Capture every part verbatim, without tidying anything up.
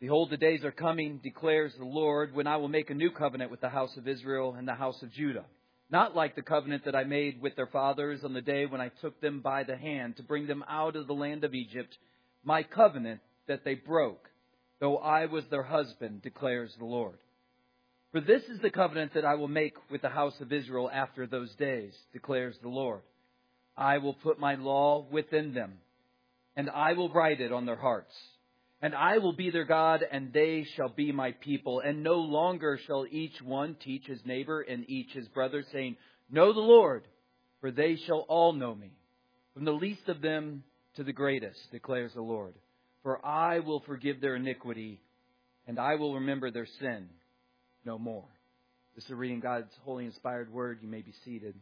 Behold, the days are coming, declares the Lord, when I will make a new covenant with the house of Israel and the house of Judah. Not like the covenant that I made with their fathers on the day when I took them by the hand to bring them out of the land of Egypt, my covenant that they broke, though I was their husband, declares the Lord. For this is the covenant that I will make with the house of Israel after those days, declares the Lord. I will put my law within them, and I will write it on their hearts. And I will be their God, and they shall be my people. And no longer shall each one teach his neighbor and each his brother, saying, Know the Lord, for they shall all know me, from the least of them to the greatest, declares the Lord. For I will forgive their iniquity, and I will remember their sin no more. This is a reading God's holy inspired word. You may be seated.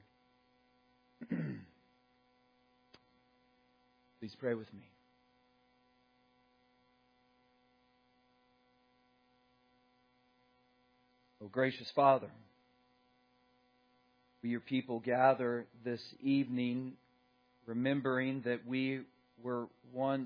Please pray with me. Oh, gracious Father, we, your people, gather this evening remembering that we were once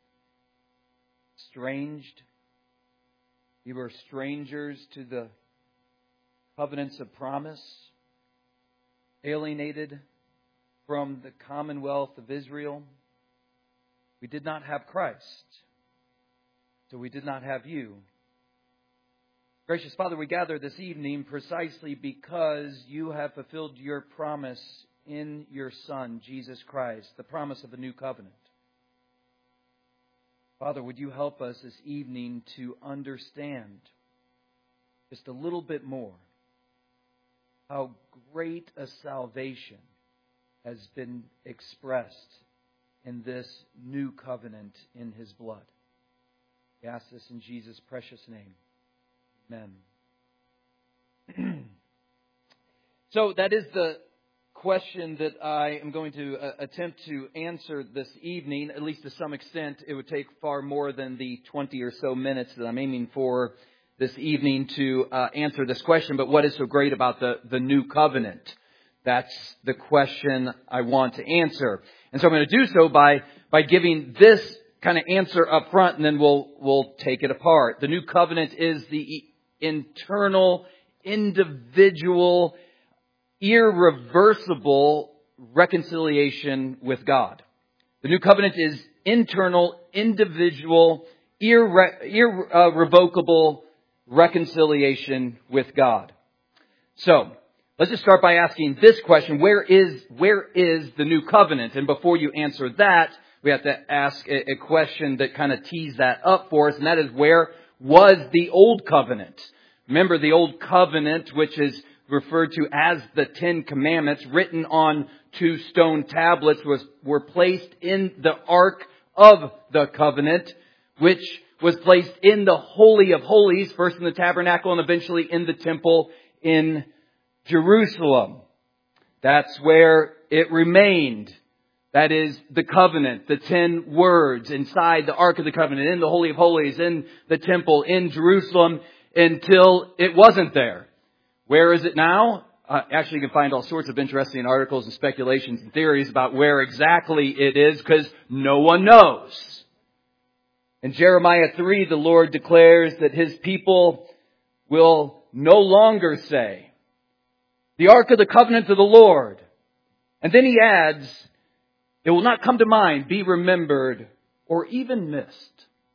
estranged. We were strangers to the covenants of promise, alienated from the commonwealth of Israel. We did not have Christ, so we did not have you. Gracious Father, we gather this evening precisely because you have fulfilled your promise in your Son, Jesus Christ, the promise of a new covenant. Father, would you help us this evening to understand just a little bit more how great a salvation has been expressed in this new covenant in His blood. We ask this in Jesus' precious name. Amen. So that is the question that I am going to uh, attempt to answer this evening, at least to some extent. It would take far more than the twenty or so minutes that I'm aiming for this evening to uh, answer this question. But what is so great about the, the new covenant? That's the question I want to answer. And so I'm going to do so by, by giving this kind of answer up front, and then we'll, we'll take it apart. The new covenant is the internal, individual, irreversible reconciliation with God. The new covenant is internal, individual, irre- irrevocable reconciliation with God. So, let's just start by asking this question. Where is, where is the new covenant? And before you answer that, we have to ask a, a question that kind of tees that up for us. And that is, where was the old covenant? Remember, the old covenant, which is referred to as the Ten Commandments, written on two stone tablets, was were placed in the Ark of the Covenant, which was placed in the Holy of Holies, first in the tabernacle and eventually in the temple in Jerusalem. That's where it remained. That is the covenant, the ten words inside the Ark of the Covenant, in the Holy of Holies, in the temple in Jerusalem, until it wasn't there. Where is it now? Uh, actually, you can find all sorts of interesting articles and speculations and theories about where exactly it is, because no one knows. In Jeremiah three, the Lord declares that His people will no longer say, the Ark of the Covenant of the Lord. And then He adds, it will not come to mind, be remembered, or even missed.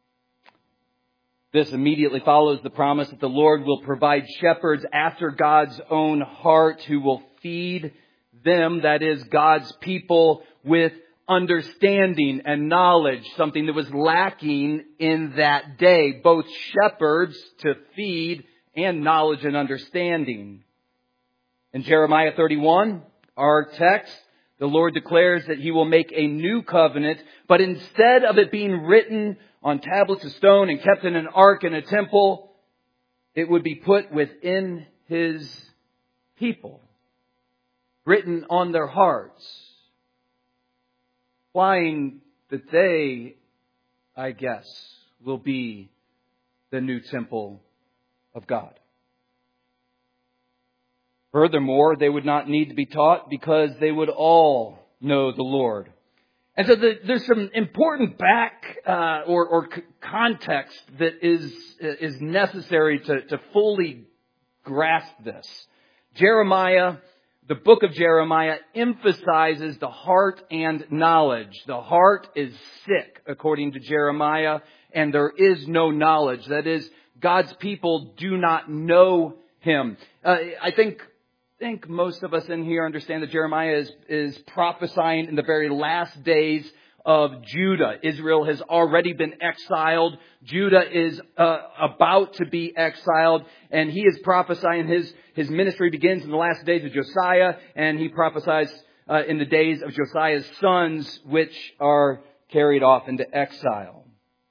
This immediately follows the promise that the Lord will provide shepherds after God's own heart who will feed them, that is, God's people, with understanding and knowledge, something that was lacking in that day. Both shepherds to feed and knowledge and understanding. In Jeremiah thirty-one, our text, the Lord declares that He will make a new covenant, but instead of it being written on tablets of stone and kept in an ark in a temple, it would be put within His people, written on their hearts, implying that they, I guess, will be the new temple of God. Furthermore, they would not need to be taught because they would all know the Lord. And so the, there's some important back uh, or, or c- context that is is necessary to, to fully grasp this. Jeremiah, the book of Jeremiah, emphasizes the heart and knowledge. The heart is sick, according to Jeremiah, and there is no knowledge. That is, God's people do not know Him. Uh, I think. I think most of us in here understand that Jeremiah is, is prophesying in the very last days of Judah. Israel has already been exiled. Judah is uh, about to be exiled. And he is prophesying. His, his ministry begins in the last days of Josiah. And he prophesies uh, in the days of Josiah's sons, which are carried off into exile.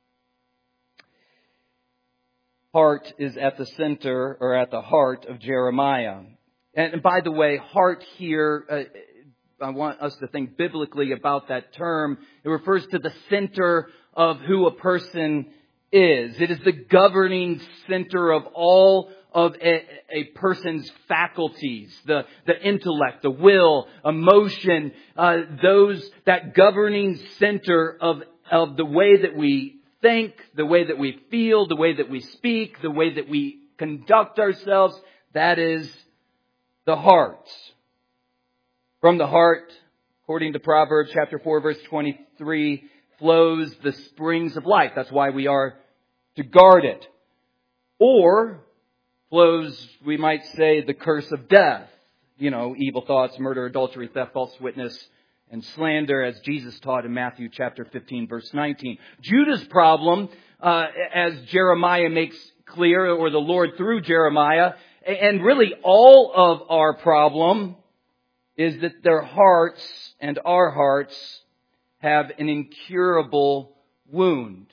Heart is at the center or at the heart of Jeremiah. And by the way, heart here, uh, I want us to think biblically about that term. It refers to the center of who a person is. It is the governing center of all of a, a person's faculties, the, the intellect, the will, emotion, uh, those, that governing center of, of the way that we think, the way that we feel, the way that we speak, the way that we conduct ourselves. That is the heart. From the heart, according to Proverbs chapter four, verse twenty-three, flows the springs of life. That's why we are to guard it. Or flows, we might say, the curse of death. You know, evil thoughts, murder, adultery, theft, false witness, and slander, as Jesus taught in Matthew chapter fifteen, verse nineteen. Judah's problem, uh, as Jeremiah makes clear, or the Lord through Jeremiah, and really all of our problem, is that their hearts and our hearts have an incurable wound.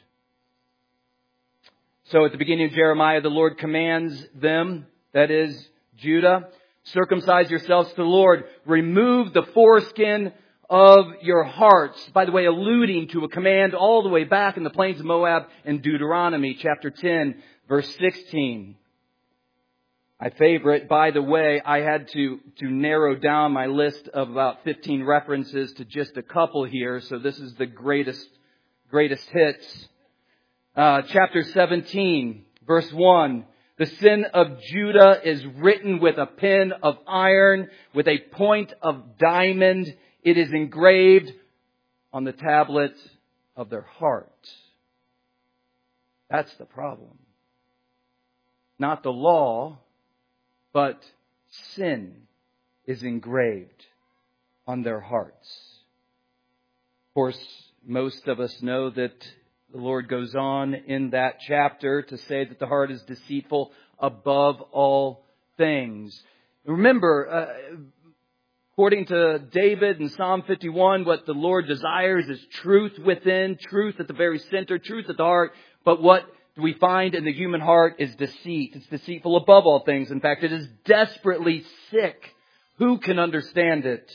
So at the beginning of Jeremiah, the Lord commands them, that is, Judah, circumcise yourselves to the Lord. Remove the foreskin of your hearts. By the way, alluding to a command all the way back in the plains of Moab in Deuteronomy chapter ten, verse sixteen. My favorite, by the way, I had to, to narrow down my list of about fifteen references to just a couple here. So this is the greatest, greatest hits. Uh, chapter seventeen, verse one. The sin of Judah is written with a pen of iron, with a point of diamond. It is engraved on the tablet of their heart. That's the problem. Not the law, but sin is engraved on their hearts. Of course, most of us know that the Lord goes on in that chapter to say that the heart is deceitful above all things. Remember, uh, according to David in Psalm fifty-one, what the Lord desires is truth within, truth at the very center, truth at the heart. But what we find in the human heart is deceit. It's deceitful above all things. In fact, it is desperately sick. Who can understand it?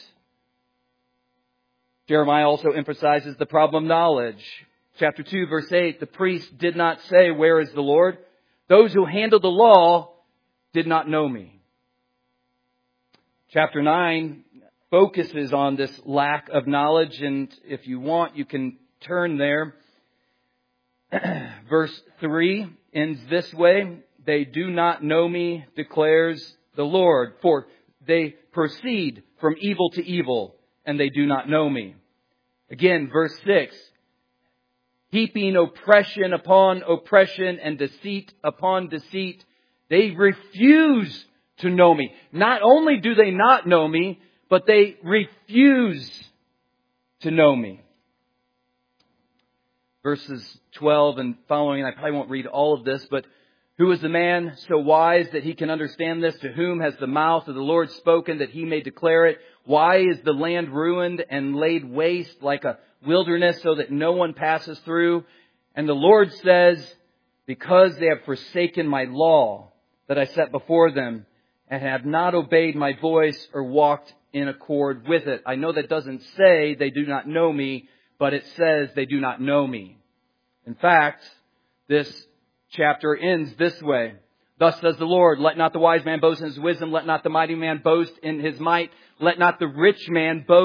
Jeremiah also emphasizes the problem of knowledge. Chapter two, verse eight, the priest did not say, "Where is the Lord?" Those who handle the law did not know me. Chapter nine focuses on this lack of knowledge, and if you want, you can turn there. Verse three ends this way: "They do not know me, declares the Lord, for they proceed from evil to evil, and they do not know me." Again, verse six, "Heaping oppression upon oppression and deceit upon deceit, they refuse to know me." Not only do they not know me, but they refuse to know me. Verses twelve and following, I probably won't read all of this, but who is the man so wise that he can understand this? To whom has the mouth of the Lord spoken that he may declare it? Why is the land ruined and laid waste like a wilderness so that no one passes through? And the Lord says, because they have forsaken my law that I set before them and have not obeyed my voice or walked in accord with it. I know that doesn't say they do not know me, but it says they do not know me. In fact, this chapter ends this way. "Thus says the Lord, let not the wise man boast in his wisdom, let not the mighty man boast in his might, let not the rich man boast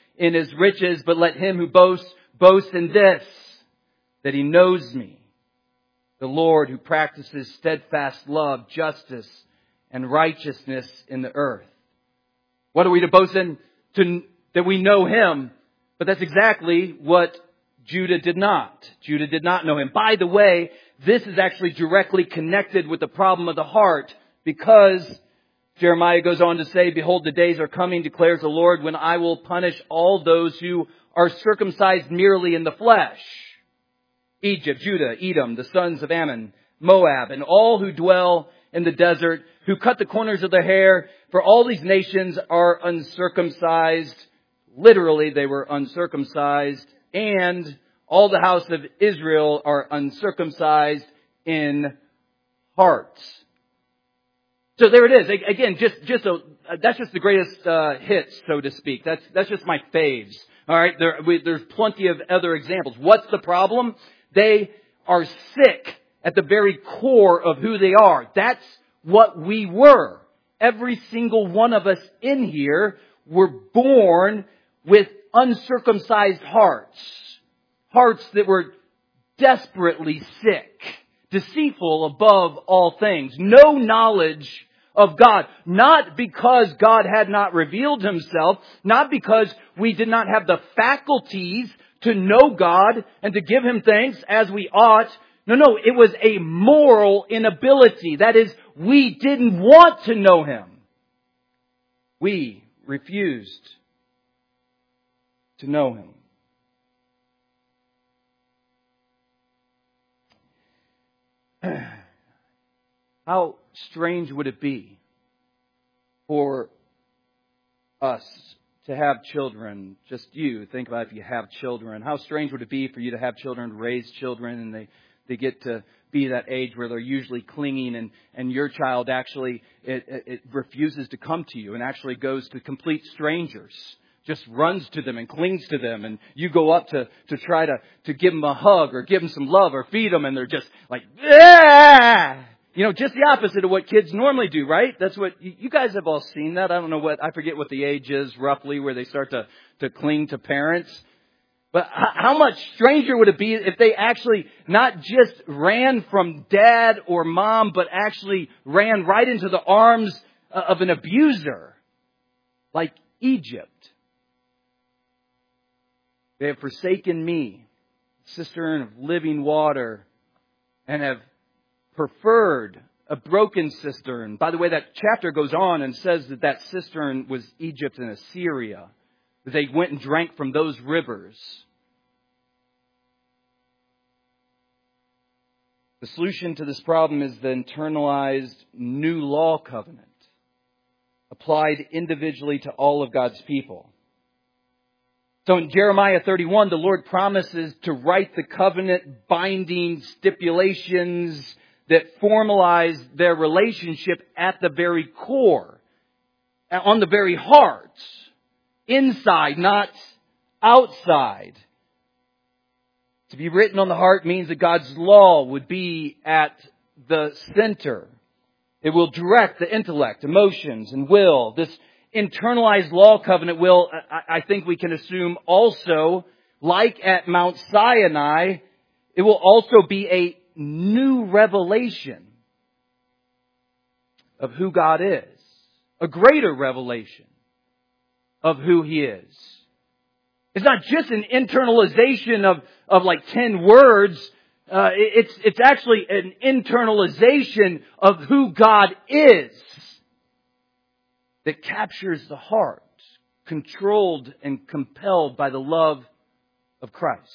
in his riches, but let him who boasts boast in this, that he knows me, the Lord who practices steadfast love, justice, and righteousness in the earth. What are we to boast in? To, that we know him. But that's exactly what Judah did not. Judah did not know him. By the way, this is actually directly connected with the problem of the heart, because Jeremiah goes on to say, behold, the days are coming, declares the Lord, when I will punish all those who are circumcised merely in the flesh. Egypt, Judah, Edom, the sons of Ammon, Moab, and all who dwell in the desert, who cut the corners of their hair. For all these nations are uncircumcised. Literally, they were uncircumcised. And all the house of Israel are uncircumcised in heart. So there it is. Again, just, just a, that's just the greatest uh, hits, so to speak. That's, that's just my faves. All right. There, we, there's plenty of other examples. What's the problem? They are sick at the very core of who they are. That's what we were. Every single one of us in here were born with uncircumcised hearts. Hearts that were desperately sick, deceitful above all things, no knowledge of God. Not because God had not revealed himself, not because we did not have the faculties to know God and to give him thanks as we ought. No, no, it was a moral inability. That is, we didn't want to know him. We refused to know him. How strange would it be for us to have children? Just you, think about if you have children. How strange would it be for you to have children, raise children, and they, they get to be that age where they're usually clinging, and, and your child actually it, it, it refuses to come to you and actually goes to complete strangers. Just runs to them and clings to them, and you go up to, to try to, to give them a hug or give them some love or feed them, and they're just like, ah! You know, just the opposite of what kids normally do, right? That's what, you guys have all seen that. I don't know what, I forget what the age is roughly where they start to, to cling to parents. But how much stranger would it be if they actually not just ran from dad or mom, but actually ran right into the arms of an abuser like Egypt? They have forsaken me, cistern of living water, and have preferred a broken cistern. By the way, that chapter goes on and says that that cistern was Egypt and Assyria. They went and drank from those rivers. The solution to this problem is the internalized new law covenant, applied individually to all of God's people. So in Jeremiah thirty-one, the Lord promises to write the covenant binding stipulations that formalize their relationship at the very core, on the very heart, inside, not outside. To be written on the heart means that God's law would be at the center. It will direct the intellect, emotions, and will. This internalized law covenant will, I think we can assume also, like at Mount Sinai, it will also be a new revelation of who God is. A greater revelation of who He is. It's not just an internalization of, of like ten words. Uh, it's, it's actually an internalization of who God is that captures the heart, controlled and compelled by the love of Christ.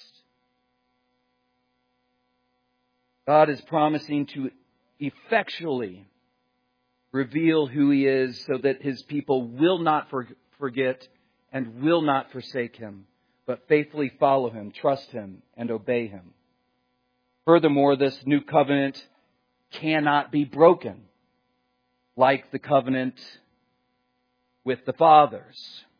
God is promising to effectually reveal who He is so that His people will not forget and will not forsake Him, but faithfully follow Him, trust Him, and obey Him. Furthermore, this new covenant cannot be broken like the covenant with the fathers.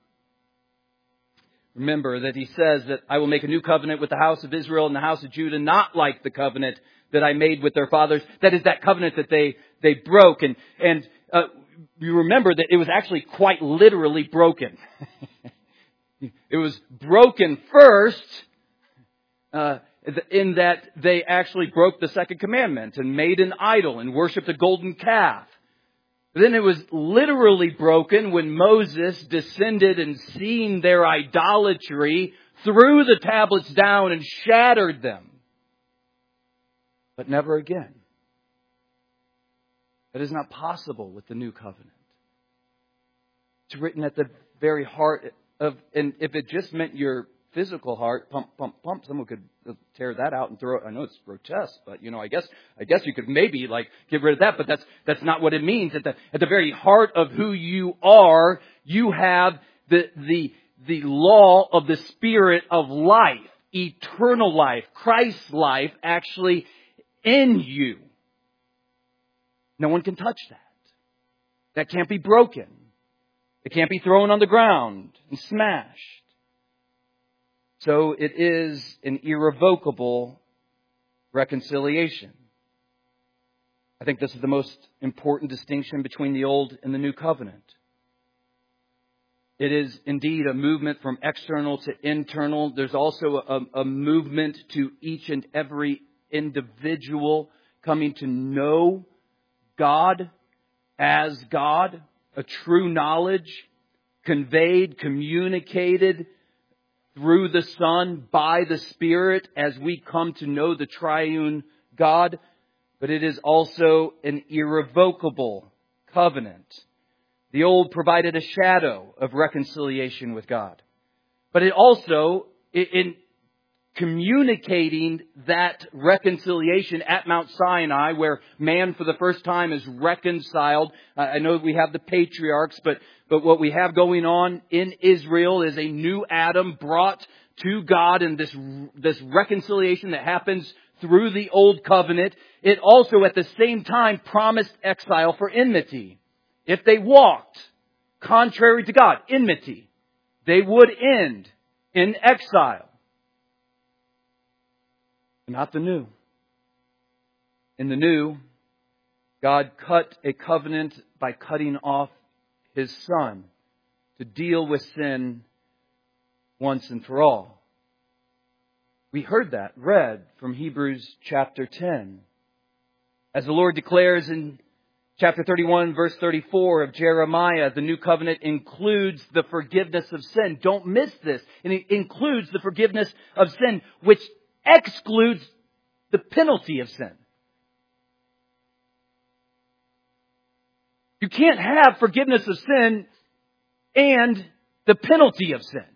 Remember that He says that I will make a new covenant with the house of Israel and the house of Judah, not like the covenant that I made with their fathers. That is that covenant that they, they broke. And, and uh, you remember that it was actually quite literally broken. It was broken first, uh, in that they actually broke the second commandment and made an idol and worshipped a golden calf. But then it was literally broken when Moses descended and seen their idolatry, threw the tablets down and shattered them. But never again. That is not possible with the new covenant. It's written at the very heart of, and if it just meant your physical heart, pump, pump, pump, someone could tear that out and throw it. I know it's grotesque, but you know, I guess, I guess you could maybe like get rid of that, but that's, that's not what it means. At the, at the very heart of who you are, you have the, the, the law of the Spirit of life, eternal life, Christ's life actually in you. No one can touch that. That can't be broken. It can't be thrown on the ground and smashed. So it is an irrevocable reconciliation. I think this is the most important distinction between the Old and the New Covenant. It is indeed a movement from external to internal. There's also a, a movement to each and every individual coming to know God as God, a true knowledge conveyed, communicated through the Son by the Spirit as we come to know the triune God. But it is also an irrevocable covenant. The old provided a shadow of reconciliation with God. But it also, in communicating that reconciliation at Mount Sinai, where man for the first time is reconciled. I know we have the patriarchs, but, but what we have going on in Israel is a new Adam brought to God, and this, this reconciliation that happens through the old covenant. It also at the same time promised exile for enmity. If they walked contrary to God, enmity, they would end in exile. Not the new. In the new, God cut a covenant by cutting off His Son to deal with sin once and for all. We heard that read from Hebrews chapter ten. As the Lord declares in chapter thirty-one, verse thirty-four of Jeremiah, the new covenant includes the forgiveness of sin. Don't miss this. And it includes the forgiveness of sin, which excludes the penalty of sin. You can't have forgiveness of sin and the penalty of sin.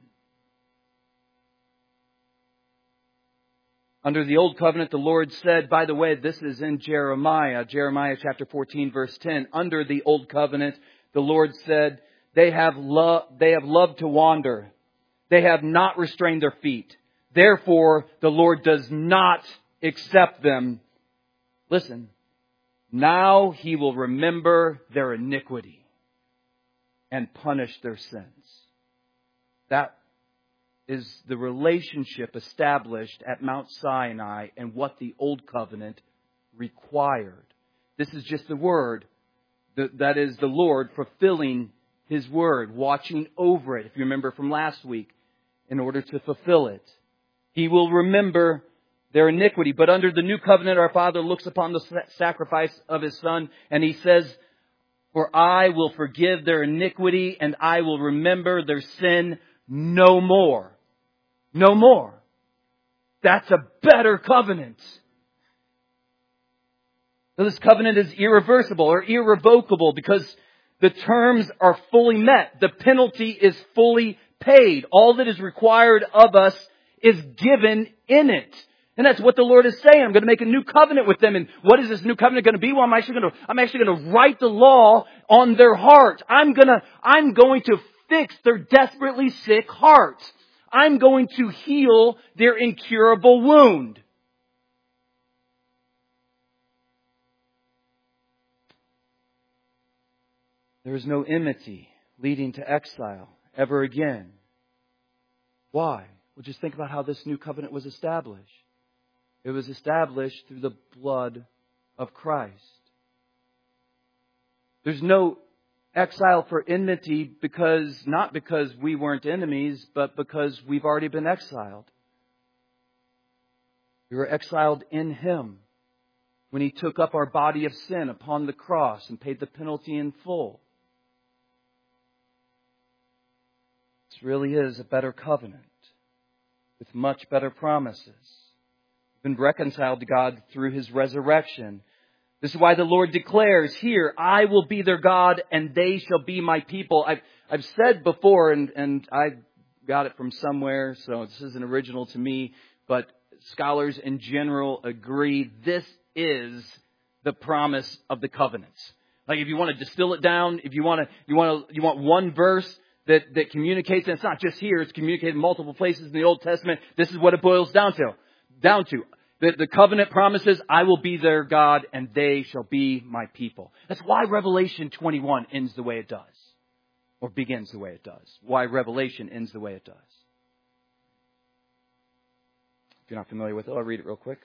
Under the old covenant, the Lord said, by the way, this is in Jeremiah, Jeremiah chapter fourteen, verse ten. Under the old covenant, the Lord said, they have lo- they have loved to wander. They have not restrained their feet. Therefore, the Lord does not accept them. Listen, now He will remember their iniquity and punish their sins. That is the relationship established at Mount Sinai and what the Old Covenant required. This is just the Word. That is the Lord fulfilling His Word, watching over it, if you remember from last week, in order to fulfill it. He will remember their iniquity. But under the new covenant, our Father looks upon the sacrifice of His Son and He says, for I will forgive their iniquity and I will remember their sin no more. No more. That's a better covenant. So this covenant is irreversible or irrevocable because the terms are fully met. The penalty is fully paid. All that is required of us is given in it. And that's what the Lord is saying. I'm going to make a new covenant with them. And what is this new covenant going to be? Well, I'm actually going to, I'm actually going to write the law on their heart. I'm going to, I'm going to fix their desperately sick hearts. I'm going to heal their incurable wound. There is no enmity leading to exile ever again. Why? Well, just think about how this new covenant was established. It was established through the blood of Christ. There's no exiled for enmity because, not because we weren't enemies, but because we've already been exiled. We were exiled in Him when He took up our body of sin upon the cross and paid the penalty in full. This really is a better covenant with much better promises. We've been reconciled to God through His resurrection. This is why the Lord declares here, I will be their God and they shall be my people. I've, I've said before, and, and I got it from somewhere, so this isn't original to me, but scholars in general agree this is the promise of the covenants. Like if you want to distill it down, if you want to, you want to, you want one verse that, that communicates, and it's not just here, it's communicated in multiple places in the Old Testament. This is what it boils down to. Down to. The, the covenant promises, I will be their God and they shall be my people. That's why Revelation twenty-one ends the way it does. Or begins the way it does. Why Revelation ends the way it does. If you're not familiar with it, I'll read it real quick.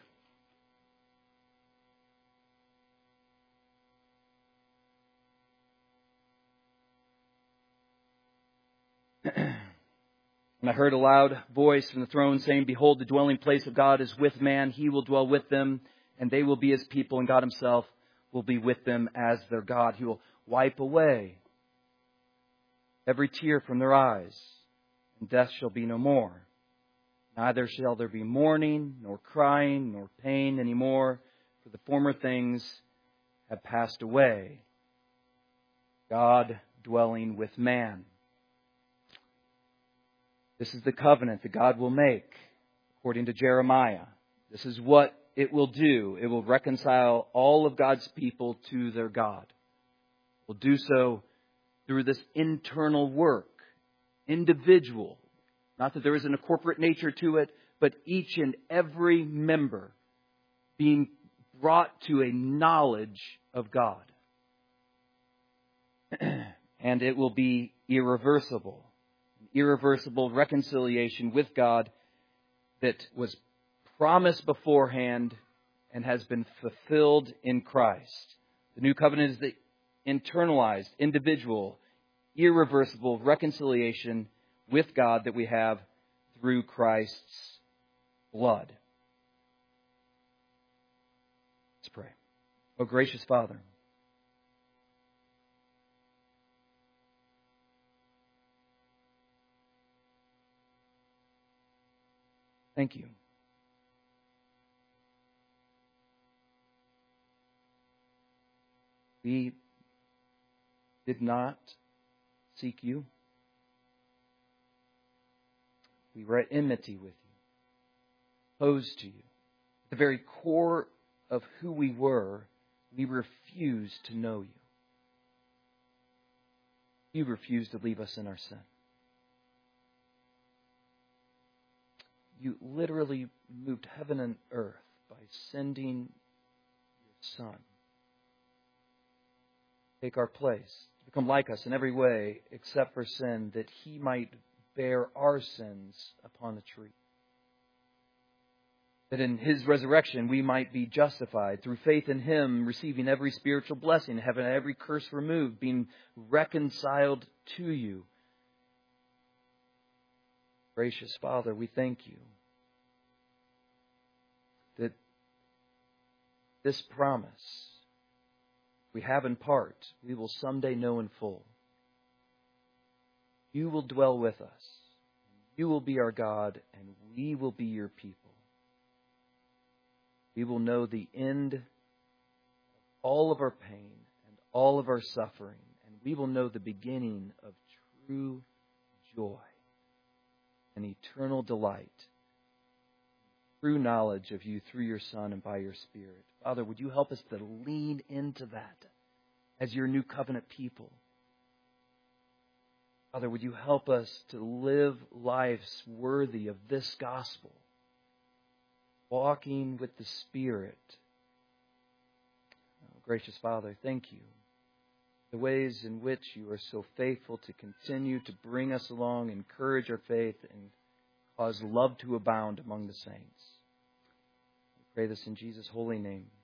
And I heard a loud voice from the throne saying, Behold, the dwelling place of God is with man. He will dwell with them, and they will be His people, and God Himself will be with them as their God. He will wipe away every tear from their eyes, and death shall be no more. Neither shall there be mourning, nor crying, nor pain any more, for the former things have passed away. God dwelling with man. This is the covenant that God will make, according to Jeremiah. This is what it will do. It will reconcile all of God's people to their God. It will do so through this internal work, individual. Not that there isn't a corporate nature to it, but each and every member being brought to a knowledge of God. And it will be irreversible. Irreversible reconciliation with God that was promised beforehand and has been fulfilled in Christ. The new covenant is the internalized, individual, irreversible reconciliation with God that we have through Christ's blood. Let's pray. Oh, gracious Father, thank you. We did not seek you. We were at enmity with you, opposed to you. At the very core of who we were, we refused to know you. You refused to leave us in our sin. You literally moved heaven and earth by sending your Son. Take our place, to become like us in every way except for sin, that He might bear our sins upon the tree. That in His resurrection we might be justified through faith in Him, receiving every spiritual blessing, having every curse removed, being reconciled to you. Gracious Father, we thank you that this promise we have in part, we will someday know in full. You will dwell with us. You will be our God, and we will be your people. We will know the end of all of our pain and all of our suffering, and we will know the beginning of true joy and eternal delight, true knowledge of you through your Son and by your Spirit. Father, would you help us to lean into that as your new covenant people? Father, would you help us to live lives worthy of this gospel, walking with the Spirit. Oh, gracious Father, thank you. The ways in which you are so faithful to continue to bring us along, encourage our faith, and cause love to abound among the saints. We pray this in Jesus' holy name.